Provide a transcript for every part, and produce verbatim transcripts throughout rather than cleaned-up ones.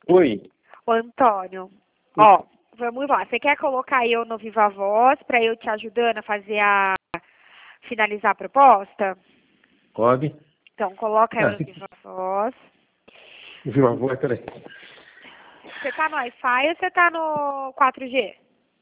Oi. Ô, Antônio, ó, vamos lá. Você quer colocar eu no Viva Voz para eu te ajudando a fazer a finalizar a proposta? Pode. Então, coloca eu Ah, no Viva Voz. viva voz, peraí. Você tá no Wi-Fi ou você tá no quatro G?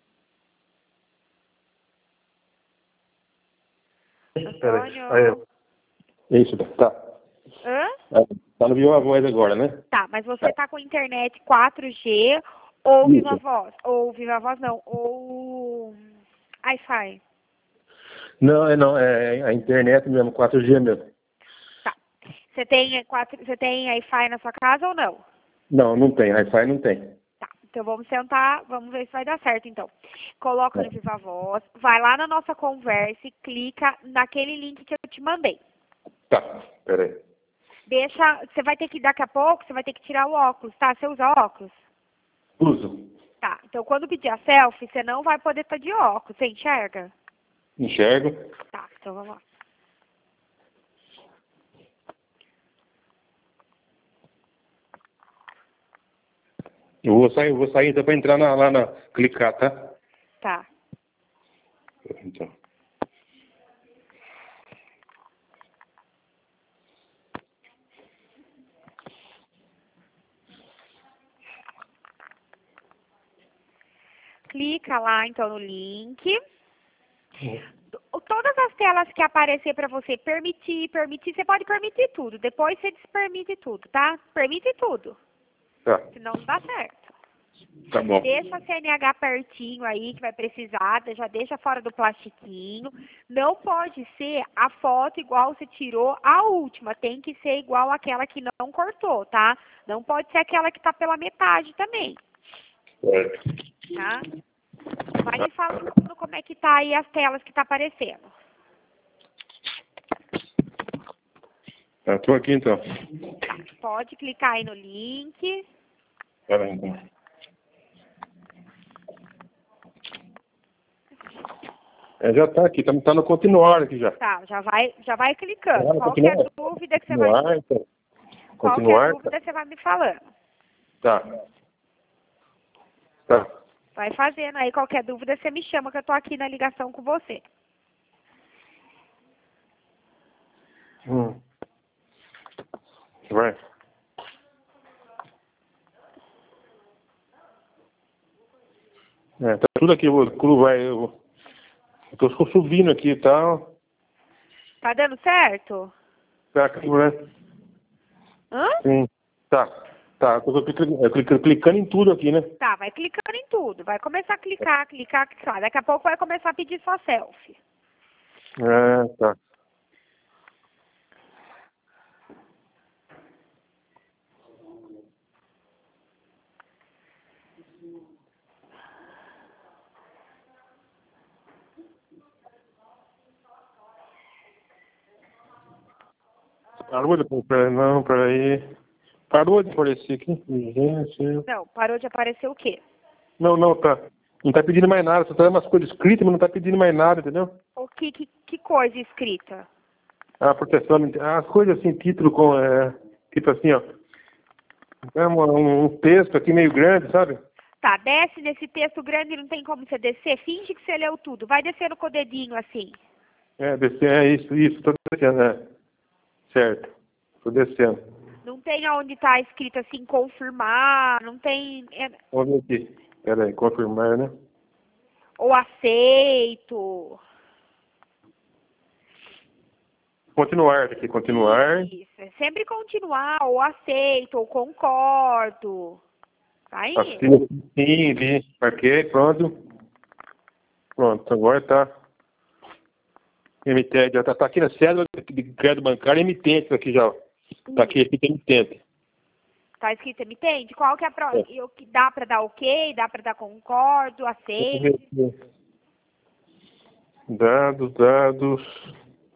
Peraí. Aí, Antônio? isso, tá. Hã? Tá no viva voz agora, né? Tá, mas você tá com internet quatro G ou Viva Isso. Voz? Ou Viva Voz não, ou Wi-Fi. Não, é não, é a internet mesmo, quatro G mesmo. Tá. Você tem quatro, você tem Wi-Fi na sua casa ou não? Não, não tem, Wi-Fi não tem. Tá. Então vamos sentar, vamos ver se vai dar certo então. Coloca no Viva Voz, vai lá na nossa conversa e clica naquele link que eu te mandei. Tá, peraí. Deixa, você vai ter que, daqui a pouco, você vai ter que tirar o óculos, tá? Você usa óculos? Uso. Tá. Então quando pedir a selfie, você não vai poder estar de óculos, você enxerga? Enxergo. Tá, então vamos lá. Eu vou sair, eu vou sair então pra entrar na, lá na. Clicar, tá? Tá. Então. Clica lá então no link. Todas as telas que aparecer para você, permitir, permitir, você pode permitir tudo. Depois você despermite tudo, tá? Permite tudo. Tá, Senão não dá certo. tá bom. Deixa a C N H pertinho aí, que vai precisar, já deixa fora do plastiquinho. Não pode ser a foto igual você tirou a última, tem que ser igual aquela que não cortou, tá? Não pode ser aquela que tá pela metade também, Certo. tá? Vai me falando como é que tá aí as telas que tá aparecendo. Tá, tô aqui então. Tá, pode clicar aí no link. Peraí então. É, já tá aqui, tá, tá no continuar aqui já. Tá, já vai, já vai clicando. Ah, Qualquer continuar. dúvida que você vai, Continuar, então. qualquer Continuar, dúvida você vai me falando. tá. Tá. Vai fazendo aí, qualquer dúvida você me chama que eu tô aqui na ligação com você. Hum. Vai. É, tá tudo aqui, o clube vai. Eu, eu tô subindo aqui e tal. Tá dando certo? Tá aqui, né? Hã? Sim. Tá. Tá, eu tô clicando, eu clico- clicando em tudo aqui, né? Tá, vai clicando em tudo. Vai começar a clicar, clicar, clicar. Daqui a pouco vai começar a pedir sua selfie. É, tá. Parou de peraí, não, peraí. Parou de aparecer aqui. Gente. Não, parou de aparecer o quê? Não, não, tá. Não tá pedindo mais nada. Só tá dando umas coisas escritas, mas não tá pedindo mais nada, entendeu? O que, que, que coisa escrita? A proteção, as coisas assim, título com, é, tipo assim, ó. É um, um texto aqui meio grande, sabe? Tá, desce nesse texto grande, não tem como você descer. Finge que você leu tudo. Vai descendo com o dedinho assim. É, descer, é isso, isso, tô descendo, é. Certo. Tô descendo. Não tem onde tá escrito assim, confirmar, não tem... é, Vamos ver aqui. Pera aí, confirmar, né? ou aceito. Continuar, tá aqui, continuar. Isso, é sempre continuar, ou aceito, ou concordo. Tá aí? Assina, sim, vi. Marquei, pronto. Pronto, agora tá. Emitente, já tá, tá aqui na cédula de crédito bancário, emitente aqui já. Ó. Tá aqui, aqui tem emitente. Tá escrito emitente? Qual que é a pro... É. eu, que dá pra dar ok, dá pra dar concordo, aceito? Dados, dados.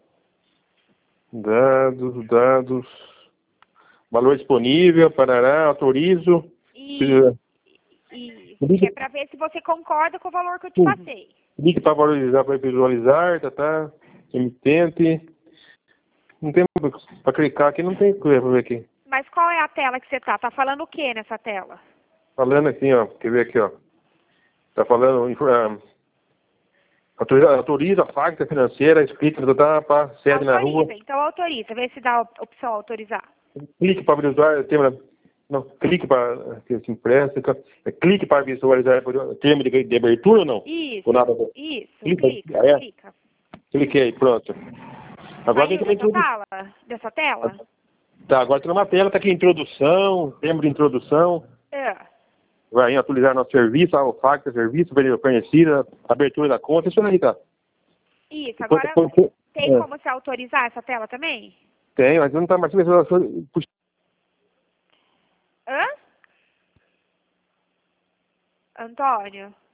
Dados, dados. Valor disponível, parará, autorizo. E, e que é pra ver se você concorda com o valor que eu te passei. Clique para valorizar, para visualizar, tá, tá. Emitente. Não tem para clicar aqui, não tem coisa para ver aqui. Mas qual é a tela que você tá. Tá falando o que nessa tela? Falando assim, ó. Quer ver aqui, ó. Tá falando... Um, autoriza, autoriza a facta financeira escrita para sede na rua. Autoriza, então autoriza. Vê se dá a opção autorizar. Clique para visualizar o termo... Não, clique para... Assim, presta, é, clique para visualizar o termo de, de abertura ou não? Isso, ou nada? isso. Clica. Clica, Ah, é? clica. Cliquei, pronto. Agora tem Saiu que dessa tela? Dessa tela? Tá, agora tem uma tela, tá aqui introdução, termo de introdução. É. Vai atualizar nosso serviço, a facta, serviço, fornecida, abertura da conta, isso aí, tá? Isso, agora Põe- põe- tem é. como você autorizar essa tela também? Tem, mas não tá mais... Hã? Antônio?